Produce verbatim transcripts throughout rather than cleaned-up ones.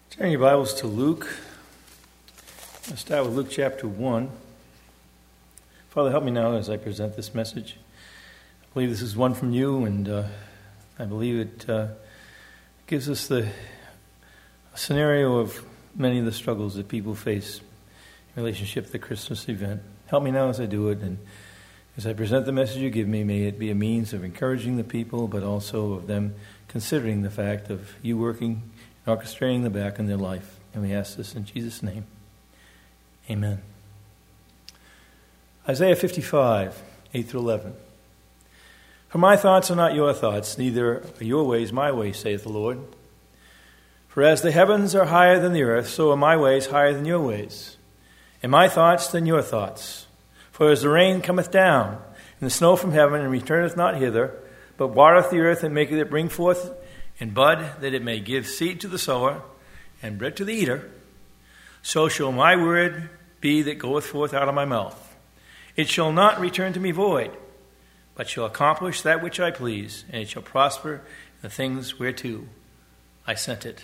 Turn your Bibles to Luke. I'll start with Luke chapter one. Father, help me now as I present this message. I believe this is one from you, and uh, I believe it uh, gives us the scenario of many of the struggles that people face in relationship to the Christmas event. Help me now as I do it, and as I present the message you give me, may it be a means of encouraging the people, but also of them considering the fact of you working, orchestrating the back in their life. And we ask this in Jesus' name. Amen. Isaiah fifty-five, eight through eleven. For my thoughts are not your thoughts, neither are your ways my ways, saith the Lord. For as the heavens are higher than the earth, so are my ways higher than your ways, and my thoughts than your thoughts. For as the rain cometh down, and the snow from heaven, and returneth not hither, but watereth the earth, and maketh it bring forth and bud, that it may give seed to the sower, and bread to the eater, so shall my word be that goeth forth out of my mouth. It shall not return to me void, but shall accomplish that which I please, and it shall prosper in the things whereto I sent it.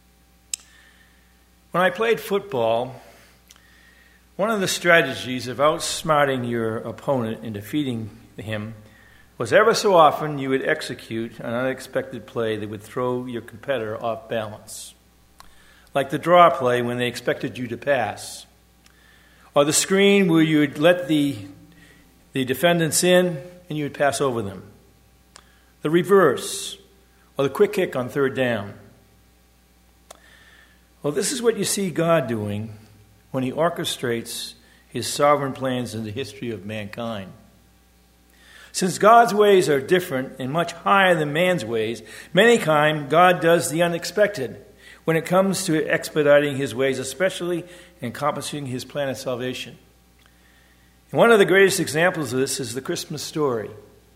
When I played football, one of the strategies of outsmarting your opponent and defeating him was ever so often you would execute an unexpected play that would throw your competitor off balance. Like the draw play when they expected you to pass. Or the screen where you would let the, the defendants in and you would pass over them. The reverse. Or the quick kick on third down. Well, this is what you see God doing when he orchestrates his sovereign plans in the history of mankind. Since God's ways are different and much higher than man's ways, many times God does the unexpected when it comes to expediting his ways, especially in accomplishing his plan of salvation. And one of the greatest examples of this is the Christmas story.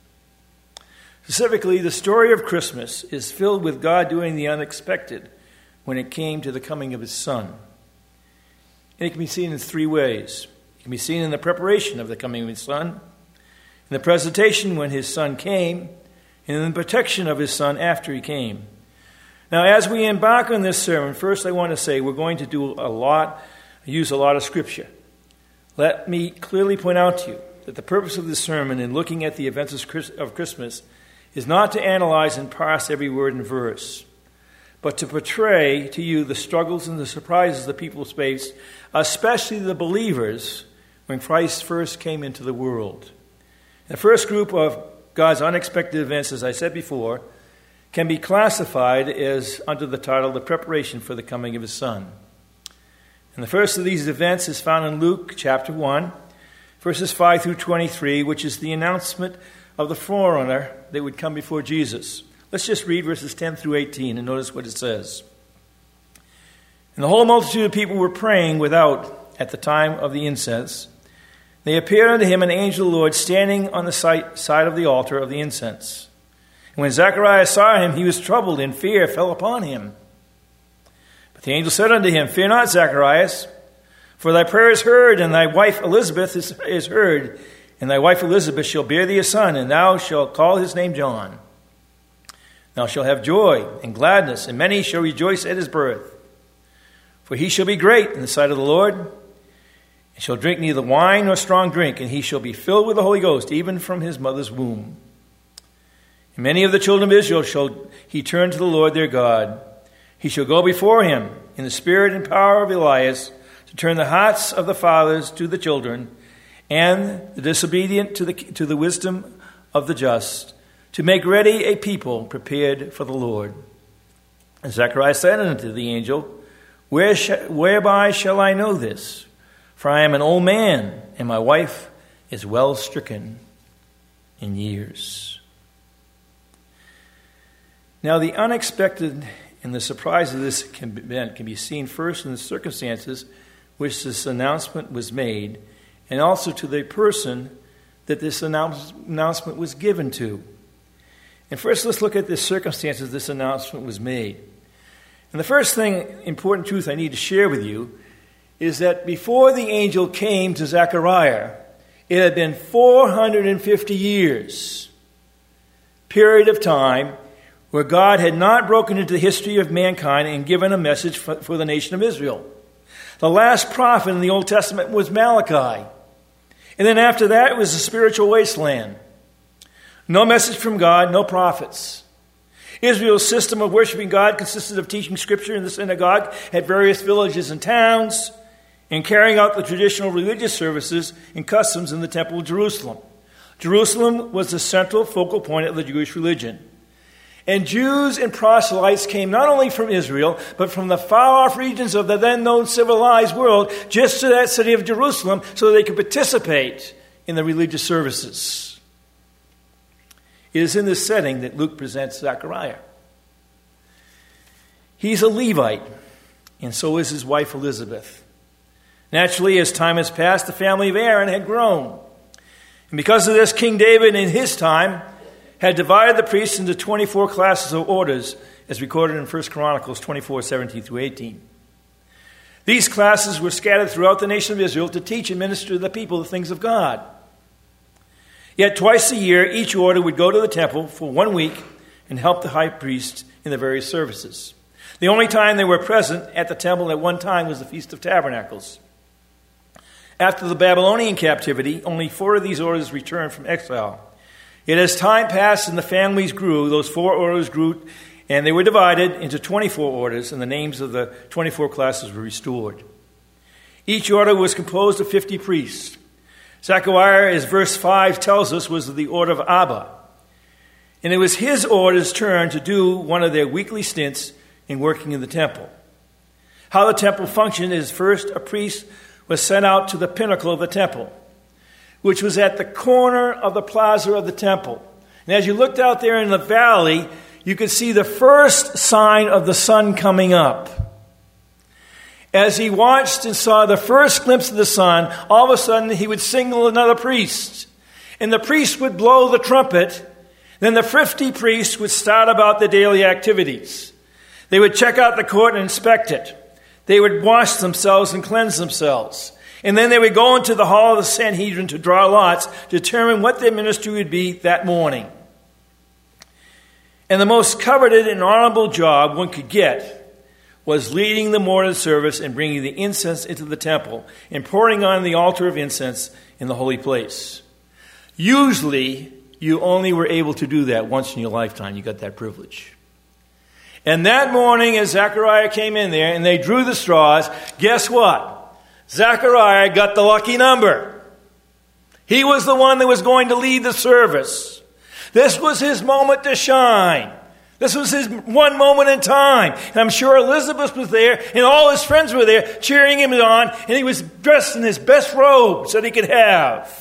Specifically, the story of Christmas is filled with God doing the unexpected when it came to the coming of his Son. And it can be seen in three ways. It can be seen in the preparation of the coming of his Son, in the presentation when his Son came, and in the protection of his Son after he came. Now, as we embark on this sermon, first I want to say we're going to do a lot, use a lot of Scripture. Let me clearly point out to you that the purpose of this sermon in looking at the events of Christmas is not to analyze and parse every word and verse, but to portray to you the struggles and the surprises the people faced, especially the believers, when Christ first came into the world. The first group of God's unexpected events, as I said before, can be classified as under the title, the preparation for the coming of his Son. And the first of these events is found in Luke chapter one, verses five through twenty-three, which is the announcement of the forerunner that would come before Jesus. Let's just read verses ten through eighteen and notice what it says. And the whole multitude of people were praying without at the time of the incense. They appeared unto him an angel of the Lord standing on the side of the altar of the incense. And when Zacharias saw him, he was troubled, and fear fell upon him. But the angel said unto him, Fear not, Zacharias, for thy prayer is heard, and thy wife Elizabeth is, is heard, and thy wife Elizabeth shall bear thee a son, and thou shalt call his name John. Thou shalt have joy and gladness, and many shall rejoice at his birth. For he shall be great in the sight of the Lord, and shall drink neither wine nor strong drink, and he shall be filled with the Holy Ghost, even from his mother's womb. And many of the children of Israel shall he turn to the Lord their God. He shall go before him in the spirit and power of Elias, to turn the hearts of the fathers to the children, and the disobedient to the, to the wisdom of the just, to make ready a people prepared for the Lord. And Zacharias said unto the angel, Where sh- Whereby shall I know this? For I am an old man, and my wife is well stricken in years. Now, the unexpected and the surprise of this event can be seen first in the circumstances which this announcement was made, and also to the person that this announce- announcement was given to. And first, let's look at the circumstances this announcement was made. And the first thing, important truth I need to share with you, is that before the angel came to Zechariah, it had been four hundred fifty years, period of time, where God had not broken into the history of mankind and given a message for, for the nation of Israel. The last prophet in the Old Testament was Malachi. And then after that, it was a spiritual wasteland. No message from God, no prophets. Israel's system of worshiping God consisted of teaching Scripture in the synagogue at various villages and towns and carrying out the traditional religious services and customs in the Temple of Jerusalem. Jerusalem was the central focal point of the Jewish religion. And Jews and proselytes came not only from Israel, but from the far-off regions of the then-known civilized world, just to that city of Jerusalem, so that they could participate in the religious services. It is in this setting that Luke presents Zechariah. He's a Levite, and so is his wife Elizabeth. Naturally, as time has passed, the family of Aaron had grown. And because of this, King David in his time had divided the priests into twenty-four classes of orders, as recorded in First Chronicles twenty-four, seventeen through eighteen. These classes were scattered throughout the nation of Israel to teach and minister to the people the things of God. Yet twice a year, each order would go to the temple for one week and help the high priest in the various services. The only time they were present at the temple at one time was the Feast of Tabernacles. After the Babylonian captivity, only four of these orders returned from exile. Yet as time passed and the families grew, those four orders grew, and they were divided into twenty-four orders, and the names of the twenty-four classes were restored. Each order was composed of fifty priests. Zechariah, as verse five tells us, was of the order of Abba. And it was his order's turn to do one of their weekly stints in working in the temple. How the temple functioned is, first, a priest was sent out to the pinnacle of the temple, which was at the corner of the plaza of the temple. And as you looked out there in the valley, you could see the first sign of the sun coming up. As he watched and saw the first glimpse of the sun, all of a sudden he would signal another priest. And the priest would blow the trumpet. Then the fifty priests would start about their daily activities. They would check out the court and inspect it. They would wash themselves and cleanse themselves. And then they would go into the hall of the Sanhedrin to draw lots, to determine what their ministry would be that morning. And the most coveted and honorable job one could get was leading the morning service and bringing the incense into the temple and pouring on the altar of incense in the holy place. Usually, you only were able to do that once in your lifetime. You got that privilege. And that morning, as Zechariah came in there and they drew the straws, guess what? Zechariah got the lucky number. He was the one that was going to lead the service. This was his moment to shine. This was his one moment in time. And I'm sure Elizabeth was there and all his friends were there cheering him on, and he was dressed in his best robes that he could have.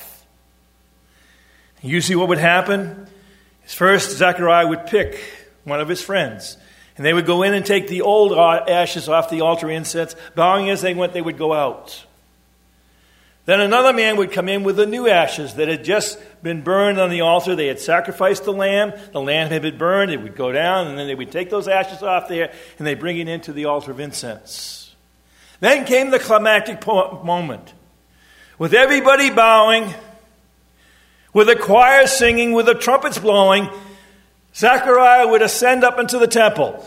Usually what would happen is first Zechariah would pick one of his friends, and they would go in and take the old ashes off the altar incense. Bowing as they went, they would go out. Then another man would come in with the new ashes that had just been burned on the altar. They had sacrificed the lamb. The lamb had been burned. It would go down, and then they would take those ashes off there, and they bring it into the altar of incense. Then came the climactic moment. With everybody bowing, with the choir singing, with the trumpets blowing, Zechariah would ascend up into the temple,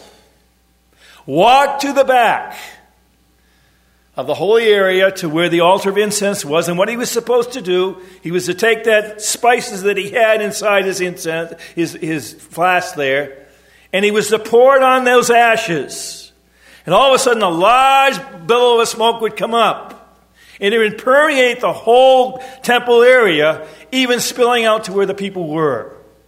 walk to the back of the holy area to where the altar of incense was. And what he was supposed to do, he was to take that spices that he had inside his incense, his, his flask there, and he was to pour it on those ashes. And all of a sudden a large billow of smoke would come up, and it would permeate the whole temple area, even spilling out to where the people were.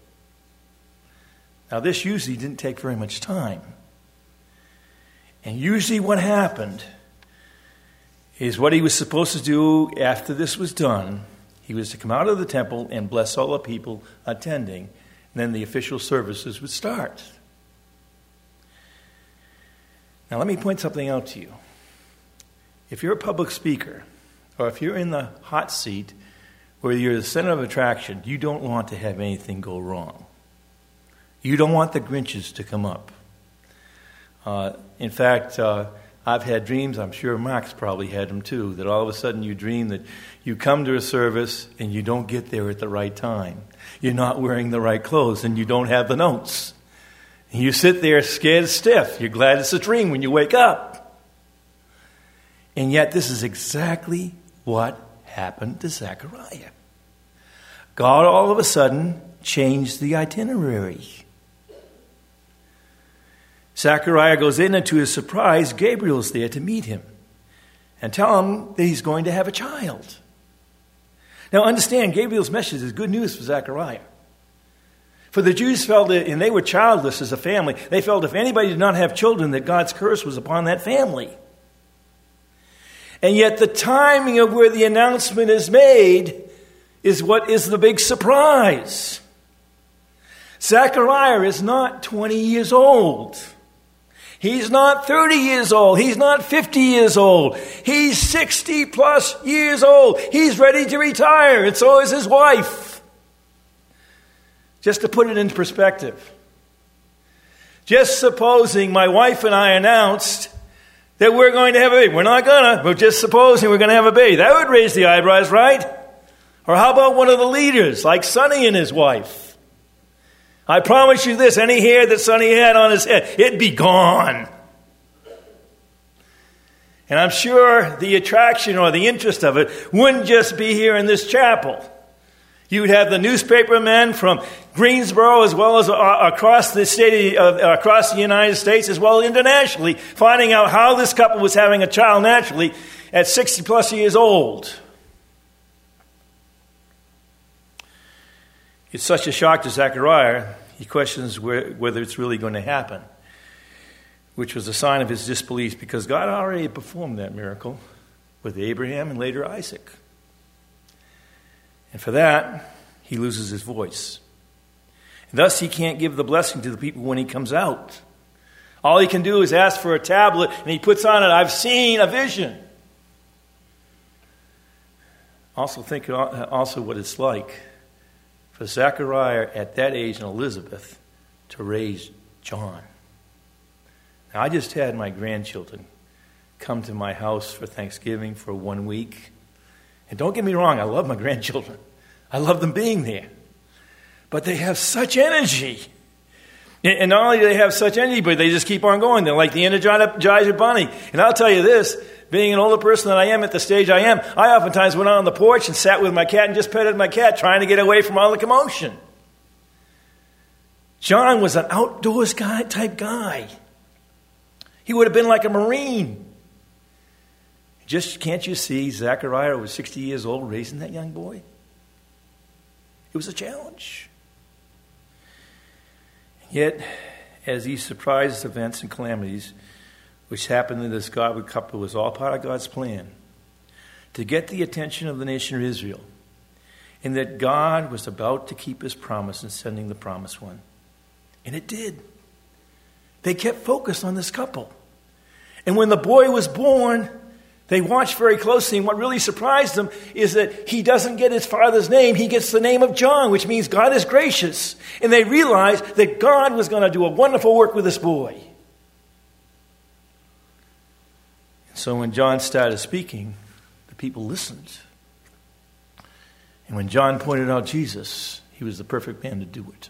Now this usually didn't take very much time. And usually what happened is what he was supposed to do after this was done. He was to come out of the temple and bless all the people attending. And then the official services would start. Now let me point something out to you. If you're a public speaker, or if you're in the hot seat where you're the center of attraction, you don't want to have anything go wrong. You don't want the Grinches to come up. Uh, in fact, uh, I've had dreams, I'm sure Mark's probably had them too, that all of a sudden you dream that you come to a service and you don't get there at the right time. You're not wearing the right clothes and you don't have the notes. And you sit there scared stiff. You're glad it's a dream when you wake up. And yet this is exactly what happened to Zechariah. God all of a sudden changed the itinerary. Zechariah goes in, and to his surprise, Gabriel's there to meet him and tell him that he's going to have a child. Now understand, Gabriel's message is good news for Zechariah. For the Jews felt, that, and they were childless as a family, they felt if anybody did not have children, that God's curse was upon that family. And yet the timing of where the announcement is made is what is the big surprise. Zechariah is not twenty years old. He's not thirty years old. He's not fifty years old. He's sixty plus years old. He's ready to retire, and so is his wife. Just to put it in perspective. Just supposing my wife and I announced that we're going to have a baby. We're not gonna, but just supposing we're going to have a baby. That would raise the eyebrows, right? Or how about one of the leaders, like Sonny and his wife? I promise you this, any hair that Sonny had on his head, it'd be gone. And I'm sure the attraction or the interest of it wouldn't just be here in this chapel. You would have the newspaper men from Greensboro as well as uh, across the state, uh, across the United States as well as internationally, finding out how this couple was having a child naturally at sixty plus years old. It's such a shock to Zechariah, he questions where, whether it's really going to happen, which was a sign of his disbelief because God already performed that miracle with Abraham and later Isaac. And for that, he loses his voice. And thus, he can't give the blessing to the people when he comes out. All he can do is ask for a tablet, and he puts on it, I've seen a vision. Also think also what it's like for Zechariah at that age and Elizabeth to raise John. Now, I just had my grandchildren come to my house for Thanksgiving for one week. And don't get me wrong, I love my grandchildren. I love them being there. But they have such energy. And not only do they have such energy, but they just keep on going. They're like the Energizer Bunny. And I'll tell you this, being an older person than I am at the stage I am, I oftentimes went out on the porch and sat with my cat and just petted my cat, trying to get away from all the commotion. John was an outdoors guy type guy. He would have been like a Marine. Just can't you see Zechariah was sixty years old raising that young boy? It was a challenge. Yet, as these surprise events and calamities which happened to this godly couple was all part of God's plan to get the attention of the nation of Israel, and that God was about to keep his promise in sending the promised one. And it did. They kept focused on this couple. And when the boy was born, they watched very closely, and what really surprised them is that he doesn't get his father's name. He gets the name of John, which means God is gracious. And they realized that God was going to do a wonderful work with this boy. So when John started speaking, the people listened. And when John pointed out Jesus, he was the perfect man to do it.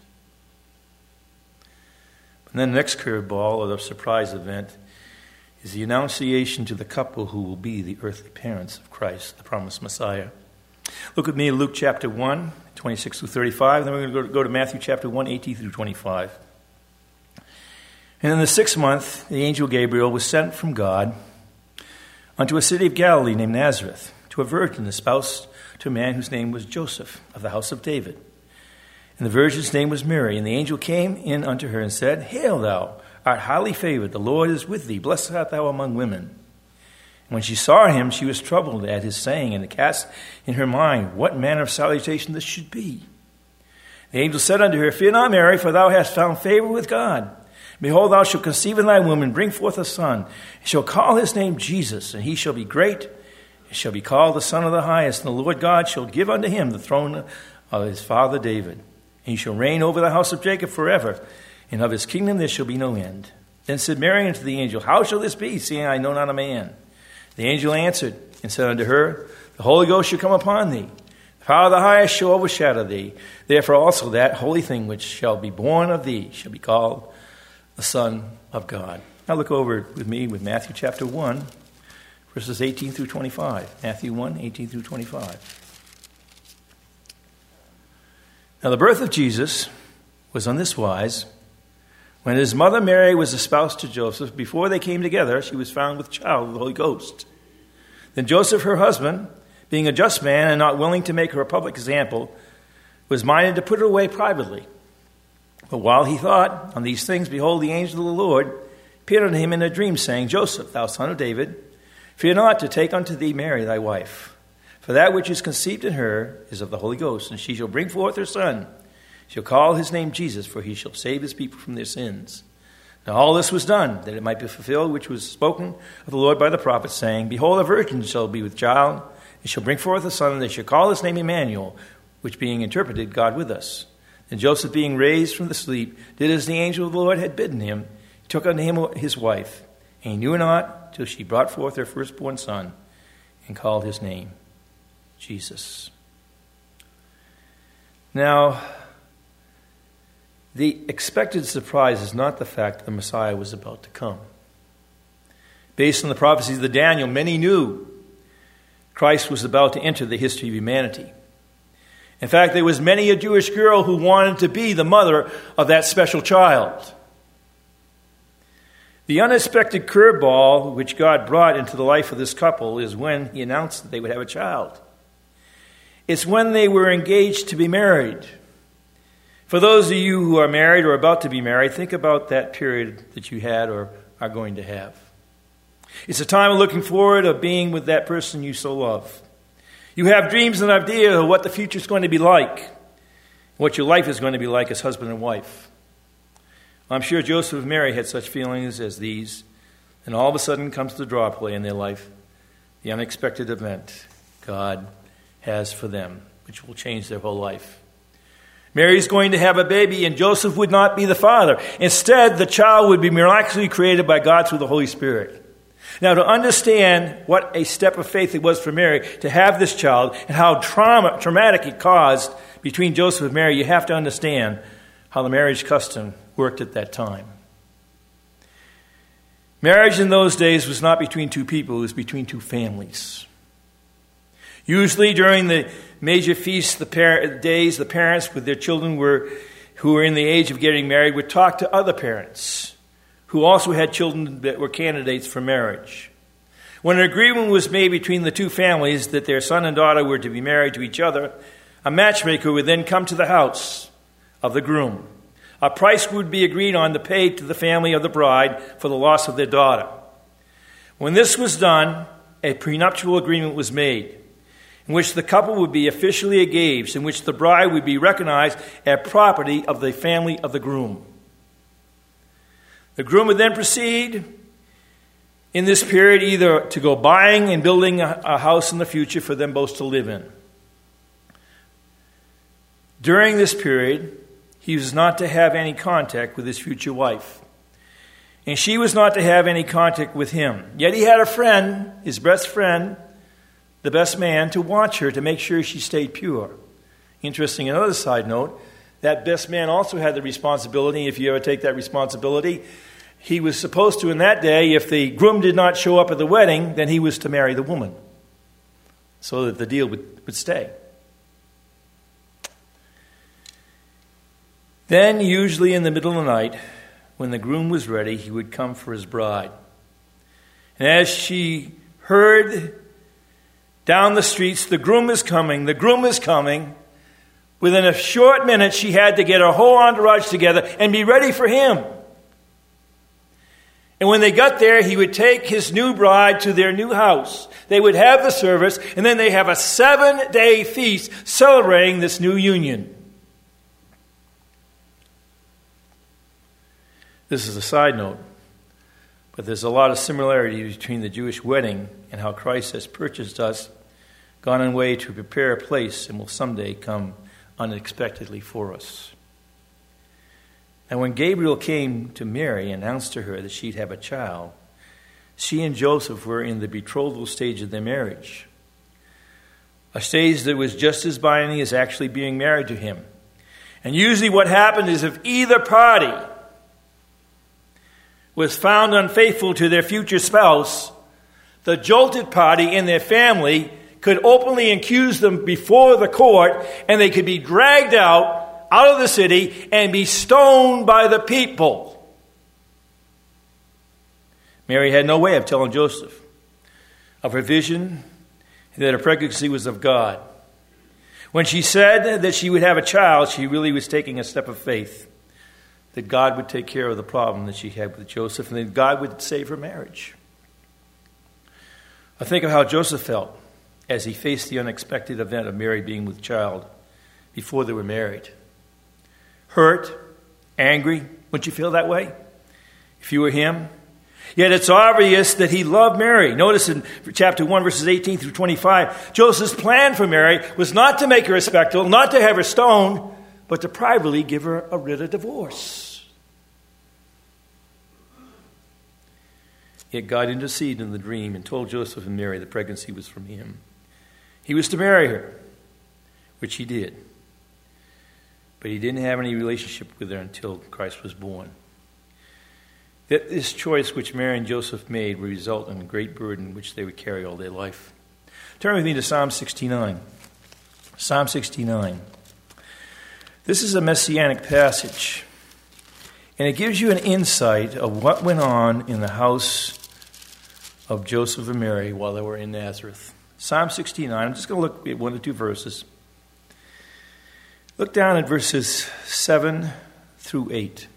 And then the next curveball, or the surprise event, is the annunciation to the couple who will be the earthly parents of Christ, the promised Messiah. Look with me in Luke chapter one, twenty-six through thirty-five. Then we're going to go to Matthew chapter one, eighteen through twenty-five. And in the sixth month, the angel Gabriel was sent from God unto a city of Galilee named Nazareth, to a virgin espoused to a man whose name was Joseph, of the house of David. And the virgin's name was Mary. And the angel came in unto her and said, Hail thou, art highly favored, the Lord is with thee, blessed art thou among women. And when she saw him, she was troubled at his saying, and it cast in her mind what manner of salutation this should be. The angel said unto her, Fear not, Mary, for thou hast found favor with God. Behold, thou shalt conceive in thy womb, and bring forth a son, and shall call his name Jesus, and he shall be great, and shall be called the Son of the Highest. And the Lord God shall give unto him the throne of his father David, and he shall reign over the house of Jacob forever, and of his kingdom there shall be no end. Then said Mary unto the angel, How shall this be, seeing I know not a man? The angel answered and said unto her, The Holy Ghost shall come upon thee. The power of the highest shall overshadow thee. Therefore also that holy thing which shall be born of thee shall be called the Son of God. Now look over with me with Matthew chapter one, verses eighteen through twenty-five. Matthew one, eighteen through twenty-five. Now the birth of Jesus was on this wise. When his mother Mary was espoused to Joseph, before they came together, she was found with child of the Holy Ghost. Then Joseph, her husband, being a just man and not willing to make her a public example, was minded to put her away privately. But while he thought on these things, behold, the angel of the Lord appeared unto him in a dream, saying, Joseph, thou son of David, fear not to take unto thee Mary thy wife. For that which is conceived in her is of the Holy Ghost, and she shall bring forth her son. Shall call his name Jesus, for he shall save his people from their sins. Now all this was done, that it might be fulfilled, which was spoken of the Lord by the prophet, saying, Behold, a virgin shall be with child, and shall bring forth a son, and they shall call his name Emmanuel, which being interpreted, God with us. And Joseph, being raised from the sleep, did as the angel of the Lord had bidden him. He took unto him his wife, and he knew her not till she brought forth her firstborn son, and called his name Jesus. Now, the expected surprise is not the fact that the Messiah was about to come. Based on the prophecies of Daniel, many knew Christ was about to enter the history of humanity. In fact, there was many a Jewish girl who wanted to be the mother of that special child. The unexpected curveball which God brought into the life of this couple is when he announced that they would have a child. It's when they were engaged to be married. For those of you who are married or about to be married, think about that period that you had or are going to have. It's a time of looking forward, of being with that person you so love. You have dreams and ideas of what the future is going to be like, what your life is going to be like as husband and wife. I'm sure Joseph and Mary had such feelings as these, and all of a sudden comes the draw play in their life, the unexpected event God has for them, which will change their whole life. Mary's going to have a baby, and Joseph would not be the father. Instead, the child would be miraculously created by God through the Holy Spirit. Now, to understand what a step of faith it was for Mary to have this child and how trauma, traumatic it caused between Joseph and Mary, you have to understand how the marriage custom worked at that time. Marriage in those days was not between two people, it was between two families. Usually during the major feasts, the par- days, the parents with their children were, who were in the age of getting married would talk to other parents who also had children that were candidates for marriage. When an agreement was made between the two families that their son and daughter were to be married to each other, a matchmaker would then come to the house of the groom. A price would be agreed on to pay to the family of the bride for the loss of their daughter. When this was done, a prenuptial agreement was made, in which the couple would be officially engaged, in which the bride would be recognized as property of the family of the groom. The groom would then proceed in this period either to go buying and building a, a house in the future for them both to live in. During this period, he was not to have any contact with his future wife, and she was not to have any contact with him. Yet he had a friend, his best friend, the best man, to watch her to make sure she stayed pure. Interesting, another side note, that best man also had the responsibility, if you ever take that responsibility, he was supposed to, in that day, if the groom did not show up at the wedding, then he was to marry the woman so that the deal would, would stay. Then, usually in the middle of the night, when the groom was ready, he would come for his bride. And as she heard down the streets, the groom is coming, the groom is coming, within a short minute, she had to get her whole entourage together and be ready for him. And when they got there, he would take his new bride to their new house. They would have the service, and then they have a seven-day feast celebrating this new union. This is a side note, but there's a lot of similarity between the Jewish wedding and how Christ has purchased us, gone on way to prepare a place, and will someday come unexpectedly for us. And when Gabriel came to Mary and announced to her that she'd have a child, she and Joseph were in the betrothal stage of their marriage, a stage that was just as binding as actually being married to him. And usually what happened is if either party was found unfaithful to their future spouse, the jilted party and their family could openly accuse them before the court, and they could be dragged out, out of the city and be stoned by the people. Mary had no way of telling Joseph of her vision and that her pregnancy was of God. When she said that she would have a child, she really was taking a step of faith, that God would take care of the problem that she had with Joseph, and that God would save her marriage. I think of how Joseph felt as he faced the unexpected event of Mary being with child before they were married. Hurt, angry. Wouldn't you feel that way if you were him? Yet it's obvious that he loved Mary. Notice in chapter one, verses eighteen through twenty-five, Joseph's plan for Mary was not to make her a spectacle, not to have her stoned, but to privately give her a writ of divorce. Yet God interceded in the dream and told Joseph and Mary the pregnancy was from him. He was to marry her, which he did. But he didn't have any relationship with her until Christ was born. That this choice which Mary and Joseph made would result in a great burden which they would carry all their life. Turn with me to Psalm sixty-nine. Psalm sixty-nine. This is a messianic passage, and it gives you an insight of what went on in the house of Joseph and Mary while they were in Nazareth. Psalm sixty-nine, I'm just going to look at one or two verses. Look down at verses seven through eight.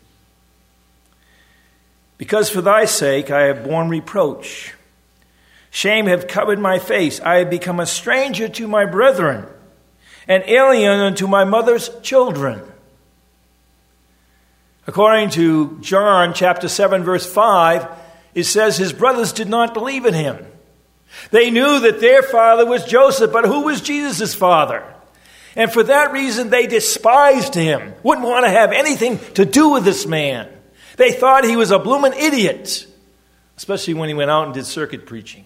Because for thy sake I have borne reproach. Shame hath covered my face. I have become a stranger to my brethren, an alien unto my mother's children. According to John chapter seven, verse five, it says his brothers did not believe in him. They knew that their father was Joseph, but who was Jesus' father? And for that reason they despised him, wouldn't want to have anything to do with this man. They thought he was a bloomin' idiot, especially when he went out and did circuit preaching.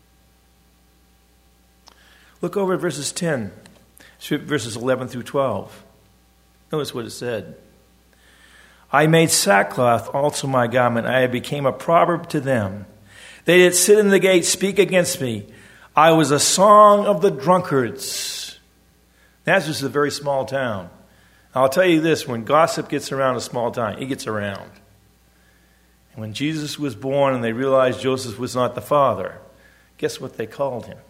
Look over at verses ten, verses eleven through twelve. Notice what it said. I made sackcloth also my garment. I became a proverb to them. They did sit in the gate, speak against me. I was a song of the drunkards. Nazareth is a very small town. I'll tell you this, when gossip gets around a small town, it gets around. And when Jesus was born and they realized Joseph was not the father, guess what they called him?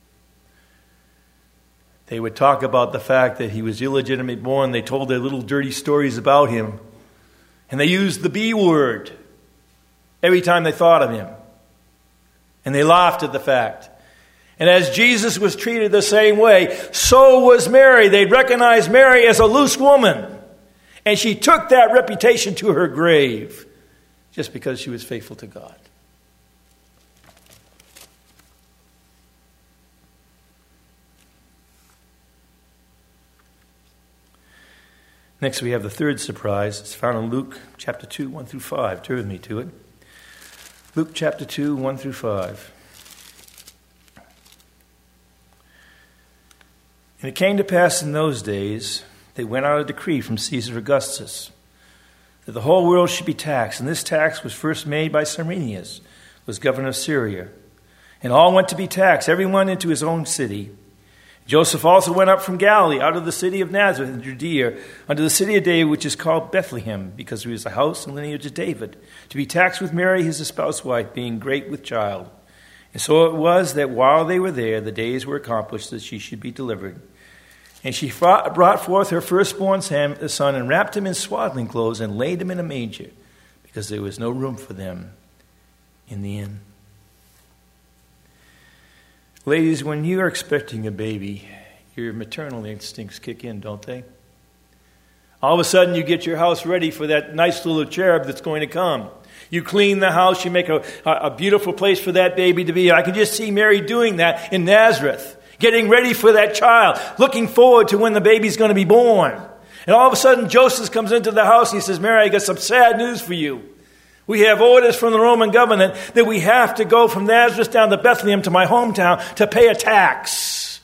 They would talk about the fact that he was illegitimately born. They told their little dirty stories about him. And they used the B word every time they thought of him. And they laughed at the fact. And as Jesus was treated the same way, so was Mary. They'd recognized Mary as a loose woman. And she took that reputation to her grave just because she was faithful to God. Next, we have the third surprise. It's found in Luke chapter two, one through five. Turn with me to it. Luke chapter two, one through five. And it came to pass in those days, they went out a decree from Caesar Augustus, that the whole world should be taxed. And this tax was first made by Cyrenius, who was governor of Syria. And all went to be taxed, everyone into his own city. Joseph also went up from Galilee, out of the city of Nazareth in Judea, unto the city of David, which is called Bethlehem, because he was the house and lineage of David, to be taxed with Mary, his espoused wife, being great with child. And so it was that while they were there, the days were accomplished that she should be delivered. And she brought forth her firstborn son and wrapped him in swaddling clothes and laid him in a manger, because there was no room for them in the inn. Ladies, when you are expecting a baby, your maternal instincts kick in, don't they? All of a sudden you get your house ready for that nice little cherub that's going to come. You clean the house, you make a, a beautiful place for that baby to be. I can just see Mary doing that in Nazareth. Getting ready for that child, looking forward to when the baby's going to be born. And all of a sudden, Joseph comes into the house and he says, Mary, I got some sad news for you. We have orders from the Roman government that we have to go from Nazareth down to Bethlehem to my hometown to pay a tax.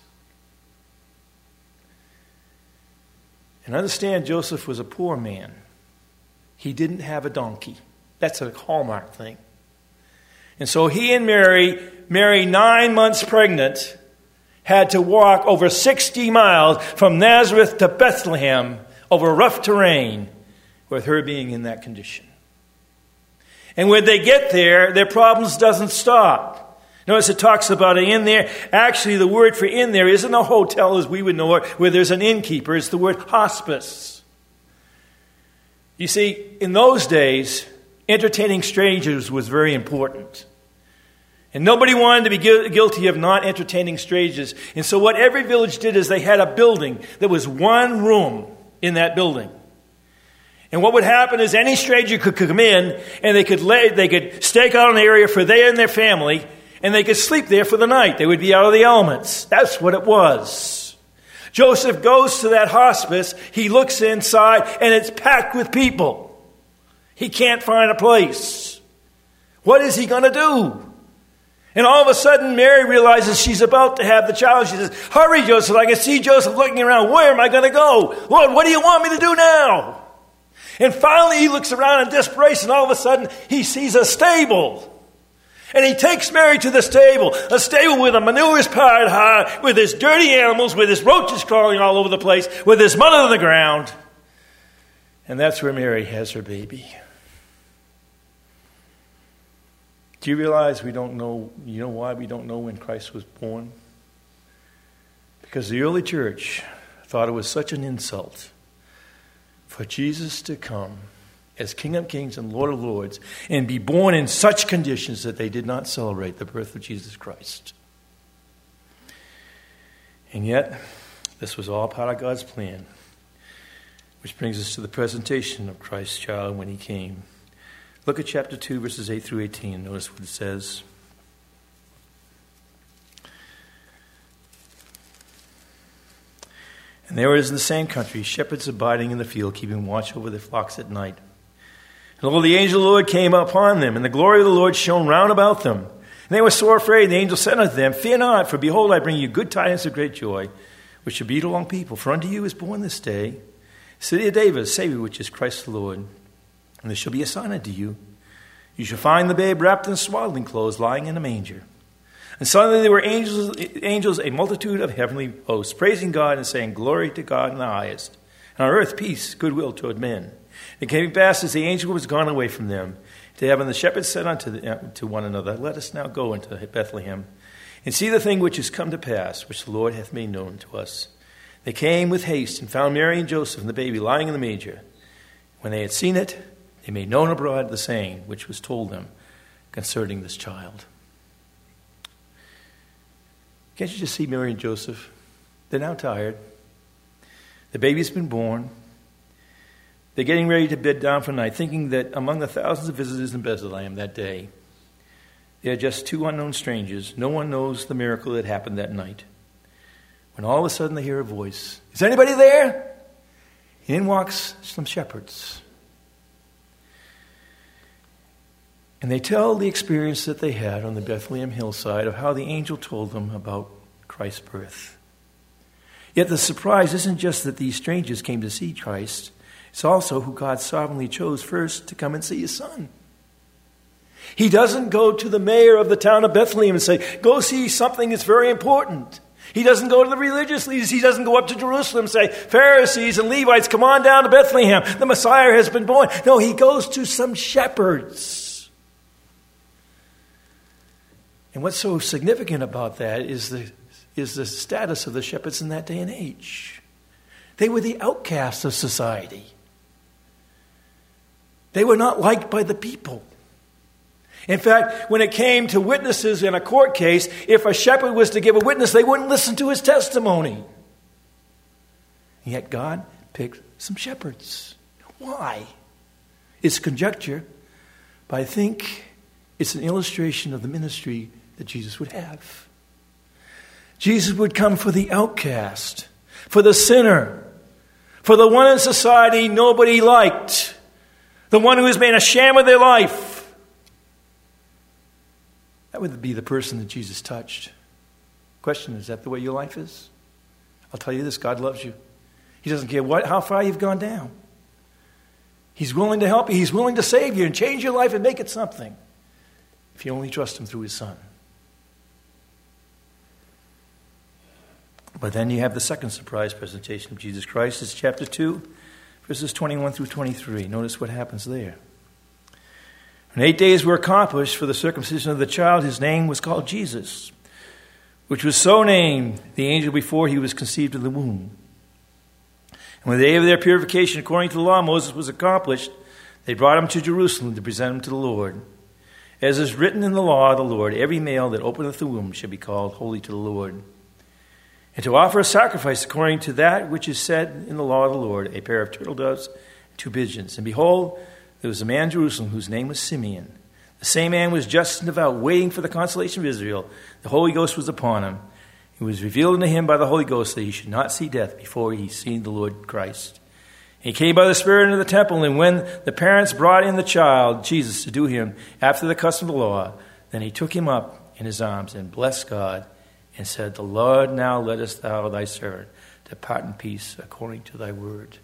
And understand, Joseph was a poor man. He didn't have a donkey. That's a hallmark thing. And so he and Mary, Mary nine months pregnant, had to walk over sixty miles from Nazareth to Bethlehem over rough terrain with her being in that condition. And when they get there, their problems doesn't stop. Notice it talks about an inn there. Actually, the word for inn there isn't a hotel as we would know it, where there's an innkeeper. It's the word hospice. You see, in those days, entertaining strangers was very important. And nobody wanted to be gu- guilty of not entertaining strangers. And so what every village did is they had a building. There was one room in that building. And what would happen is any stranger could come in and they could lay, they could stake out an area for they and their family, and they could sleep there for the night. They would be out of the elements. That's what it was. Joseph goes to that hospice. He looks inside, and it's packed with people. He can't find a place. What is he going to do? And all of a sudden, Mary realizes she's about to have the child. She says, hurry, Joseph. I can see Joseph looking around. Where am I going to go? Lord, what do you want me to do now? And finally, he looks around in desperation. All of a sudden, he sees a stable. And he takes Mary to the stable. A stable where the manure is piled high, where there's dirty animals, where there's roaches crawling all over the place, where there's mud on the ground. And that's where Mary has her baby. Do you realize we don't know, you know why we don't know when Christ was born? Because the early church thought it was such an insult for Jesus to come as King of Kings and Lord of Lords and be born in such conditions that they did not celebrate the birth of Jesus Christ. And yet, this was all part of God's plan, which brings us to the presentation of Christ's child when he came. Look at chapter two, verses eight through eighteen. Notice what it says. And there was in the same country shepherds abiding in the field, keeping watch over their flocks at night. And lo, the angel of the Lord came upon them, and the glory of the Lord shone round about them. And they were sore afraid. And the angel said unto them, fear not, for behold, I bring you good tidings of great joy, which shall be to all people. For unto you is born this day the city of David, a Savior, which is Christ the Lord. And there shall be a sign unto you. You shall find the babe wrapped in swaddling clothes, lying in a manger. And suddenly there were angels, angels, a multitude of heavenly hosts, praising God and saying, glory to God in the highest. And on earth peace, goodwill toward men. It came to pass as the angel was gone away from them to heaven, the shepherds said unto the, uh, to one another, let us now go into Bethlehem, and see the thing which is come to pass, which the Lord hath made known to us. They came with haste, and found Mary and Joseph and the baby lying in the manger. When they had seen it, they made known abroad the saying which was told them concerning this child. Can't you just see Mary and Joseph? They're now tired. The baby's been born. They're getting ready to bed down for the night, thinking that among the thousands of visitors in Bethlehem that day, they are just two unknown strangers. No one knows the miracle that happened that night. When all of a sudden they hear a voice. Is anybody there? In walks some shepherds. And they tell the experience that they had on the Bethlehem hillside of how the angel told them about Christ's birth. Yet the surprise isn't just that these strangers came to see Christ. It's also who God sovereignly chose first to come and see his son. He doesn't go to the mayor of the town of Bethlehem and say, go see something that's very important. He doesn't go to the religious leaders. He doesn't go up to Jerusalem and say, Pharisees and Levites, come on down to Bethlehem. The Messiah has been born. No, he goes to some shepherds. And what's so significant about that is the, is the status of the shepherds in that day and age. They were the outcasts of society. They were not liked by the people. In fact, when it came to witnesses in a court case, if a shepherd was to give a witness, they wouldn't listen to his testimony. And yet God picked some shepherds. Why? It's conjecture, but I think it's an illustration of the ministry that Jesus would have. Jesus would come for the outcast, for the sinner, for the one in society nobody liked, the one who has made a sham of their life. That would be the person that Jesus touched. Question, is that the way your life is? I'll tell you this, God loves you. He doesn't care what, how far you've gone down. He's willing to help you. He's willing to save you and change your life and make it something if you only trust him through his Son. But then you have the second surprise presentation of Jesus Christ. It's chapter two, verses twenty-one through twenty-three. Notice what happens there. When eight days were accomplished for the circumcision of the child, his name was called Jesus, which was so named the angel before he was conceived in the womb. And when the day of their purification according to the law of Moses was accomplished, they brought him to Jerusalem to present him to the Lord. As is written in the law of the Lord, every male that openeth the womb shall be called holy to the Lord. And to offer a sacrifice according to that which is said in the law of the Lord, a pair of turtle doves and two pigeons. And behold, there was a man in Jerusalem whose name was Simeon. The same man was just and devout, waiting for the consolation of Israel. The Holy Ghost was upon him. It was revealed unto him by the Holy Ghost that he should not see death before he seen the Lord Christ. And he came by the Spirit into the temple, and when the parents brought in the child, Jesus, to do him after the custom of the law, then he took him up in his arms and blessed God and said, The Lord, now lettest thou thy servant depart in peace according to thy word.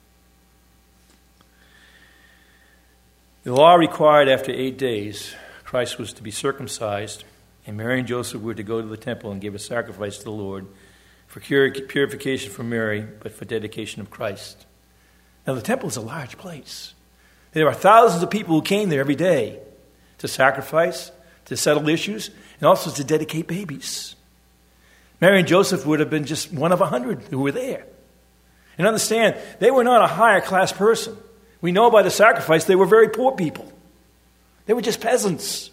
The law required after eight days, Christ was to be circumcised, and Mary and Joseph were to go to the temple and give a sacrifice to the Lord for purification for Mary, but for dedication of Christ. Now, the temple is a large place. There are thousands of people who came there every day to sacrifice, to settle issues, and also to dedicate babies. Mary and Joseph would have been just one of a hundred who were there. And understand, they were not a higher class person. We know by the sacrifice they were very poor people. They were just peasants.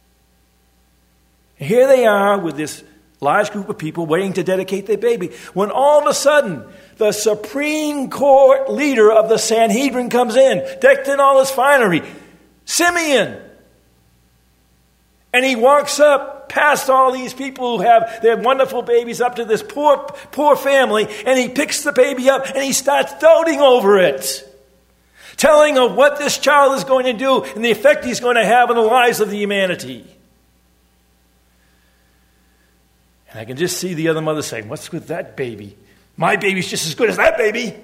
And here they are with this large group of people waiting to dedicate their baby, when all of a sudden the Supreme Court leader of the Sanhedrin comes in, decked in all his finery, Simeon. And he walks up past all these people who have their wonderful babies up to this poor, poor family, and he picks the baby up and he starts doting over it, telling of what this child is going to do and the effect he's going to have on the lives of the humanity. And I can just see the other mother saying, what's with that baby? My baby's just as good as that baby.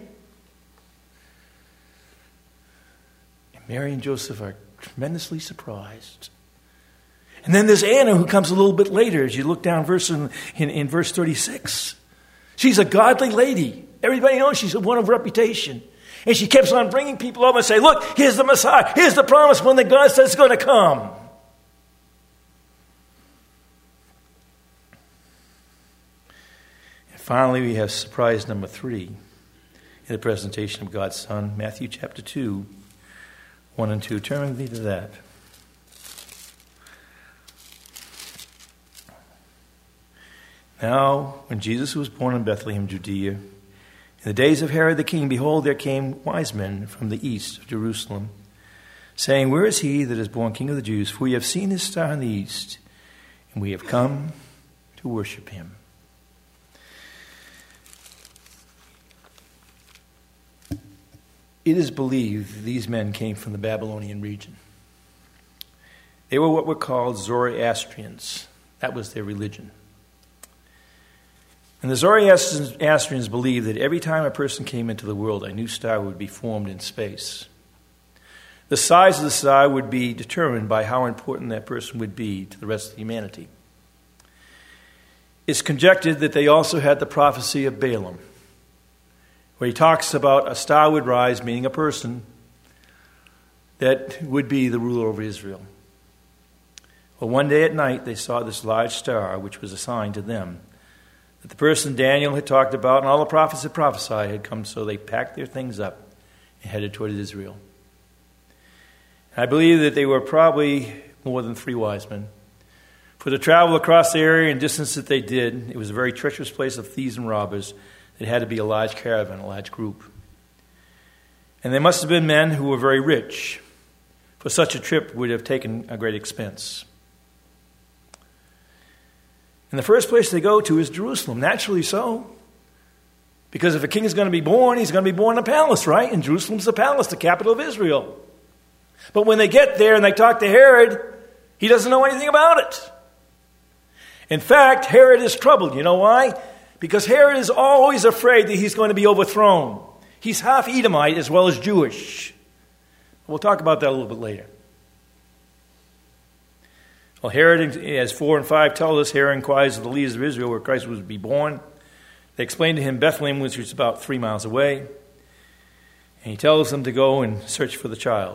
And Mary and Joseph are tremendously surprised. And then there's Anna, who comes a little bit later as you look down verse in, in, in verse thirty-six. She's a godly lady. Everybody knows she's one of reputation. And she keeps on bringing people over and say, look, here's the Messiah. Here's the promised one that God says is going to come. And finally, we have surprise number three in the presentation of God's Son, Matthew chapter two, one and two. Turn with me to that. Now, when Jesus was born in Bethlehem, Judea, in the days of Herod the king, behold, there came wise men from the east of Jerusalem, saying, Where is he that is born King of the Jews? For we have seen his star in the east, and we have come to worship him. It is believed these men came from the Babylonian region. They were what were called Zoroastrians. That was their religion. And the Zoroastrians believed that every time a person came into the world, a new star would be formed in space. The size of the star would be determined by how important that person would be to the rest of humanity. It's conjectured that they also had the prophecy of Balaam, where he talks about a star would rise, meaning a person, that would be the ruler over Israel. Well, one day at night, they saw this large star, which was assigned to them, that the person Daniel had talked about and all the prophets had prophesied had come, so they packed their things up and headed toward Israel. And I believe that they were probably more than three wise men. For to travel across the area and distance that they did, it was a very treacherous place of thieves and robbers. It had to be a large caravan, a large group. And they must have been men who were very rich, for such a trip would have taken a great expense. And the first place they go to is Jerusalem. Naturally so. Because if a king is going to be born, he's going to be born in a palace, right? And Jerusalem's the palace, the capital of Israel. But when they get there and they talk to Herod, he doesn't know anything about it. In fact, Herod is troubled. You know why? Because Herod is always afraid that he's going to be overthrown. He's half Edomite as well as Jewish. We'll talk about that a little bit later. Well, Herod, as four and five tell us, Herod inquires of the leaders of Israel where Christ was to be born. They explain to him Bethlehem, which was about three miles away. And he tells them to go and search for the child.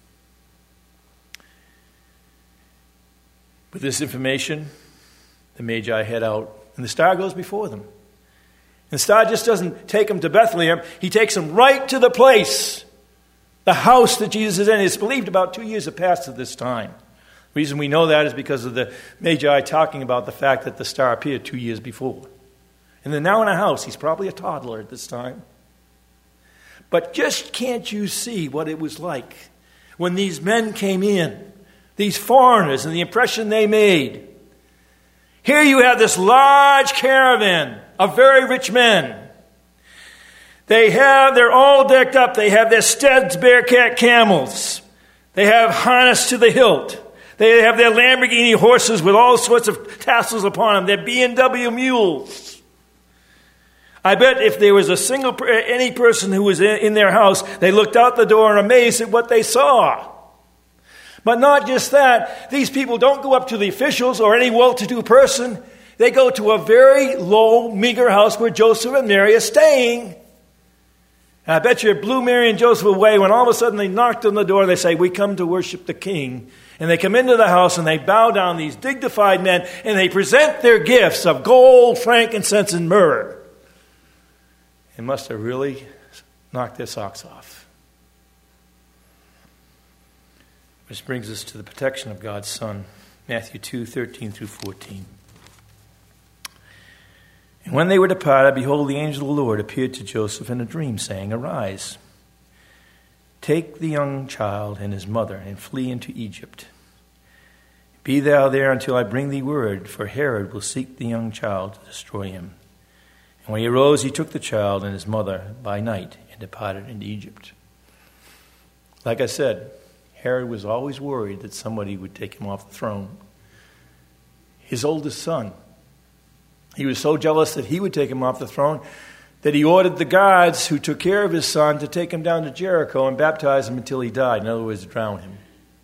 With this information, the Magi head out, and the star goes before them. And the star just doesn't take them to Bethlehem. He takes them right to the place, the house that Jesus is in. It's believed about two years have passed at this time. The reason we know that is because of the Magi talking about the fact that the star appeared two years before. And they're now in a house. He's probably a toddler at this time. But just can't you see what it was like when these men came in, these foreigners, and the impression they made? Here you have this large caravan of very rich men. They have, they're all decked up. They have their Stead's Bearcat camels. They have harness to the hilt. They have their Lamborghini horses with all sorts of tassels upon them. Their B M W mules. I bet if there was a single, any person who was in their house, they looked out the door and amazed at what they saw. But not just that. These people don't go up to the officials or any well-to-do person. They go to a very low, meager house where Joseph and Mary are staying. And I bet you it blew Mary and Joseph away when all of a sudden they knocked on the door and they say, "We come to worship the King." And they come into the house and they bow down, these dignified men, and they present their gifts of gold, frankincense, and myrrh. It must have really knocked their socks off. Which brings us to the protection of God's Son. Matthew two, thirteen through fourteen. And when they were departed, behold, the angel of the Lord appeared to Joseph in a dream, saying, "Arise, take the young child and his mother, and flee into Egypt. Be thou there until I bring thee word, for Herod will seek the young child to destroy him." And when he arose, he took the child and his mother by night and departed into Egypt. Like I said, Herod was always worried that somebody would take him off the throne. His oldest son. He was so jealous that he would take him off the throne that he ordered the guards who took care of his son to take him down to Jericho and baptize him until he died. In other words, drown him.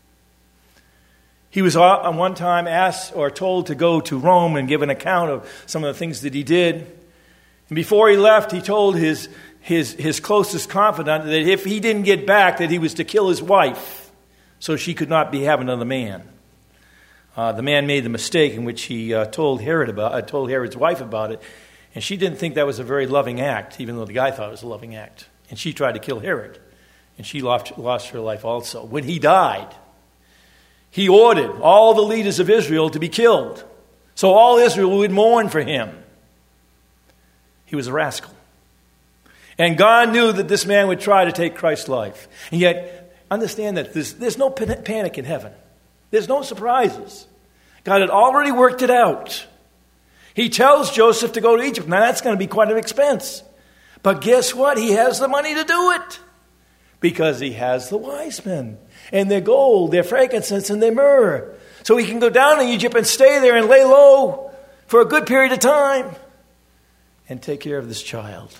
He was on one time asked or told to go to Rome and give an account of some of the things that he did. And before he left, he told his, his, his closest confidant that if he didn't get back, that he was to kill his wife so she could not be have another man. Uh, the man made the mistake in which he uh, told Herod about, uh, told Herod's wife about it, and she didn't think that was a very loving act, even though the guy thought it was a loving act. And she tried to kill Herod, and she lost, lost her life also. When he died, he ordered all the leaders of Israel to be killed, so all Israel would mourn for him. He was a rascal. And God knew that this man would try to take Christ's life. And yet, understand that there's, there's no panic in heaven. There's no surprises. God had already worked it out. He tells Joseph to go to Egypt. Now, that's going to be quite an expense. But guess what? He has the money to do it. Because he has the wise men. And their gold, their frankincense, and their myrrh. So he can go down to Egypt and stay there and lay low for a good period of time. And take care of this child.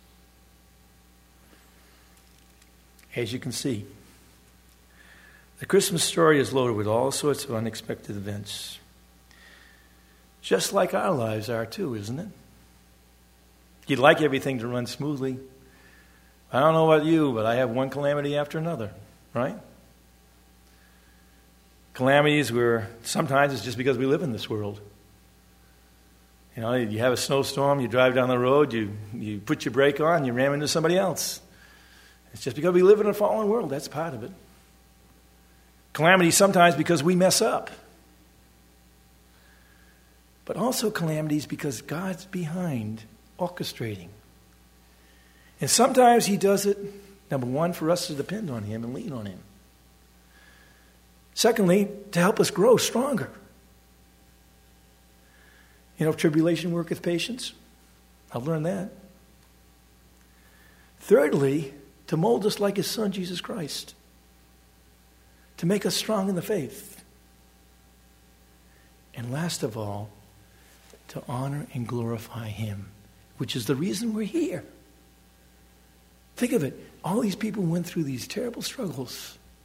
As you can see, the Christmas story is loaded with all sorts of unexpected events. Just like our lives are too, isn't it? You'd like everything to run smoothly. I don't know about you, but I have one calamity after another, right? Calamities where sometimes it's just because we live in this world. You know, you have a snowstorm, you drive down the road, you, you put your brake on, you ram into somebody else. It's just because we live in a fallen world. That's part of it. Calamity sometimes because we mess up. But also calamities because God's behind orchestrating. And sometimes he does it, number one, for us to depend on him and lean on him. Secondly, to help us grow stronger. You know, tribulation worketh patience. I've learned that. Thirdly, to mold us like his son, Jesus Christ. To make us strong in the faith. And last of all, to honor and glorify him, which is the reason we're here. Think of it. All these people went through these terrible struggles.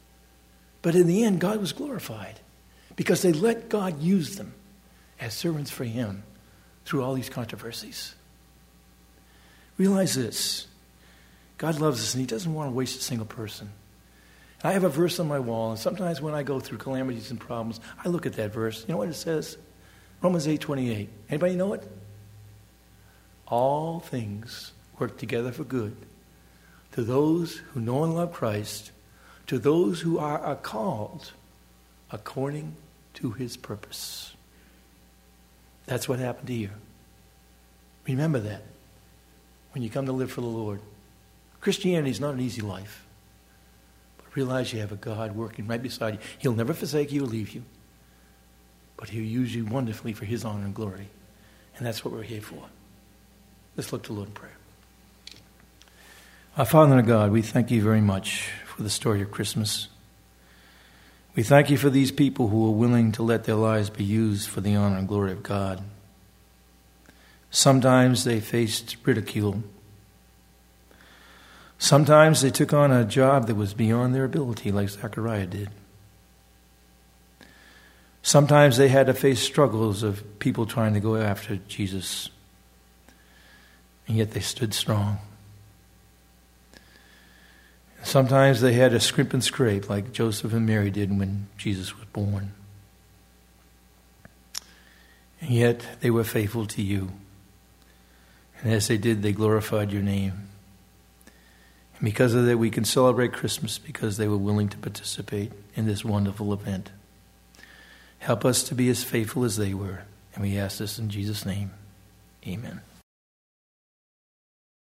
But in the end, God was glorified because they let God use them as servants for him through all these controversies. Realize this. God loves us and he doesn't want to waste a single person. I have a verse on my wall, and sometimes when I go through calamities and problems, I look at that verse. You know what it says? Romans eight twenty-eight. Anybody know it? All things work together for good to those who know and love Christ, to those who are called according to his purpose. That's what happened here. Remember that when you come to live for the Lord. Christianity is not an easy life. But realize you have a God working right beside you. He'll never forsake you or leave you. But he'll use you wonderfully for his honor and glory. And that's what we're here for. Let's look to the Lord in prayer. Our Father and God, we thank you very much for the story of Christmas. We thank you for these people who are willing to let their lives be used for the honor and glory of God. Sometimes they faced ridicule. Sometimes they took on a job that was beyond their ability, like Zechariah did. Sometimes they had to face struggles of people trying to go after Jesus. And yet they stood strong. Sometimes they had to scrimp and scrape like Joseph and Mary did when Jesus was born. And yet they were faithful to you. And as they did, they glorified your name. And because of that, we can celebrate Christmas because they were willing to participate in this wonderful event. Help us to be as faithful as they were. And we ask this in Jesus' name. Amen.